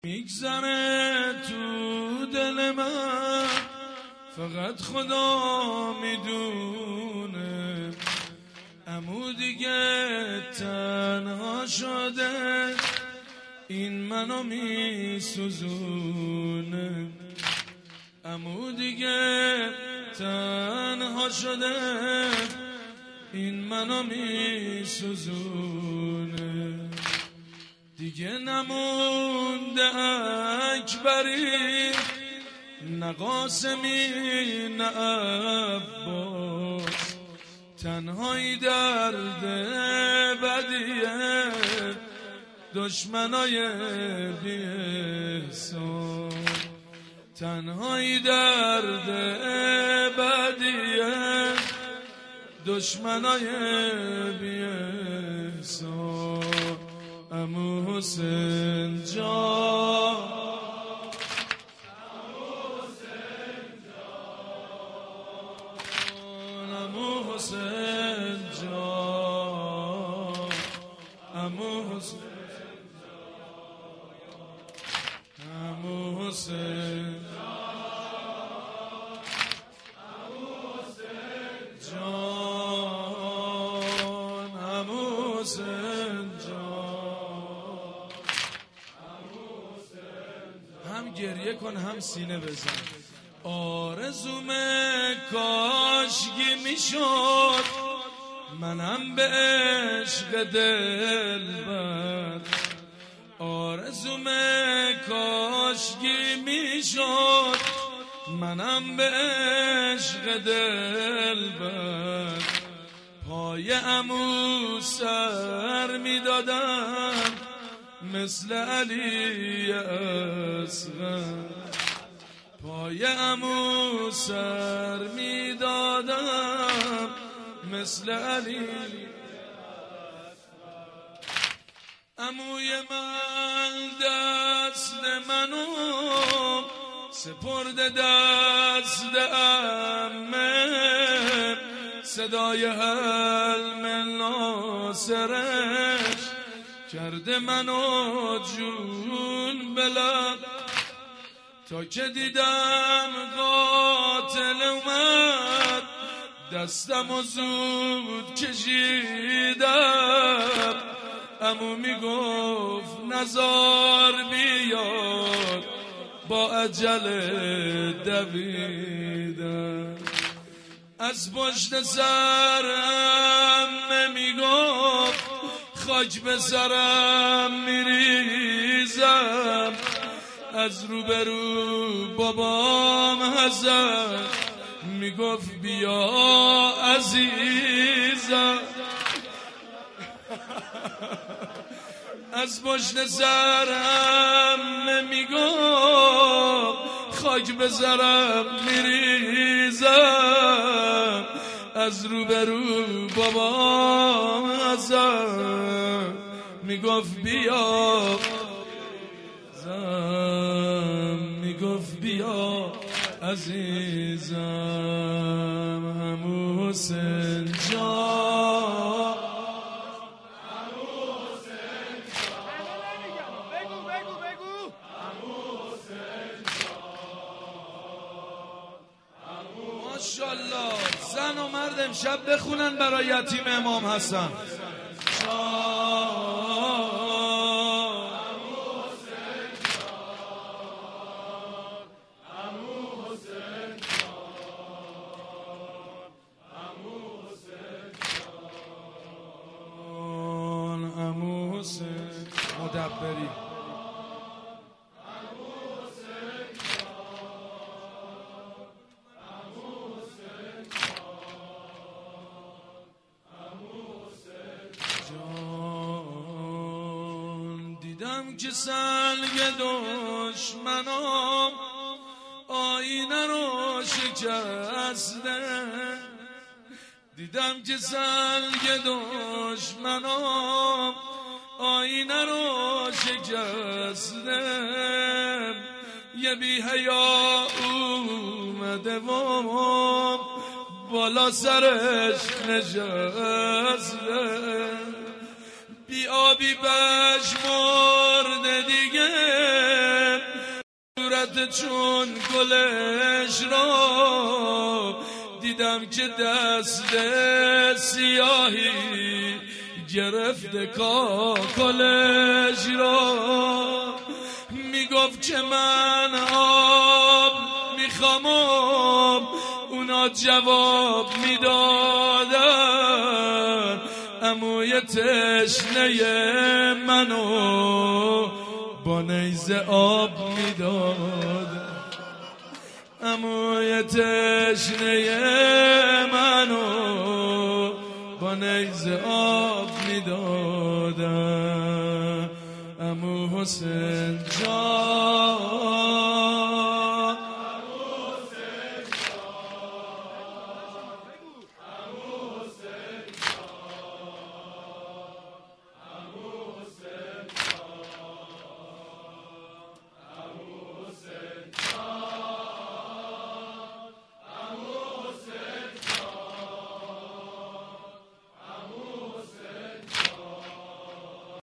میگذره تو دل من فقط خدا میدونه، عمو دیگه تنها شده این منو میسوزونه، عمو دیگه تنها شده این منو میسوزونه، دیگه نمونده اکبری نه قاسمی نه عباس، تنهایی درد بدیه دشمنای بی احسان، تنهایی درد بدیه دشمنای بی احسان. عمو حسین جان، عمو حسین جان، عمو حسین جان، عمو حسین جان، عمو حسین هم گریه کن هم سینه بزن. آرزومه کاشکی میشد منم به عشق دلبر، آرزومه کاشکی میشد منم به عشق دلبر، پای عمو سر میدادم مثل علی اصغر، پای عمو سر میدادم مثل علی عموی من دست منو سپرده دست عمه، صدای حلم ناصرش کرده منو جون بلد، تا که دیدم قاتل اومد دستم و زود کشیدم، عمو میگفت نزار بیاد با عجله دویدم، از پشت سرم میگفت خاک به سرم میریزم، از روبرو بابام حسن میگفت بیا عزیزم، از پشت سرم میگفت خاک به سرم میریزم، از روبرو بابام حسن میگفت بیا میگفت بیا عزیزم. عمو حسین جان، عمو حسین جان، بگو عمو حسین جان، ماشاءالله زن و مرد امشب بخونن برای یتیم امام حسن مدبری. جان دیدم که سلگ دشمنام آینه رو شکسته، دیدم که سلگ دشمنام آینه رو شکسته، یه بی حیا اومده و بالا سرش نشسته، بی آبی بشمرده دیگه صورت چون گلش رو دیدم که دست سیاهی گرفته کاکلش رو. میگفت که من آب میخوام، اونا جواب میدادن، عموی تشنه منو با نیزه آب میدادن، عموی تشنه منو با نیزه آب میدادن. عمو حسین جان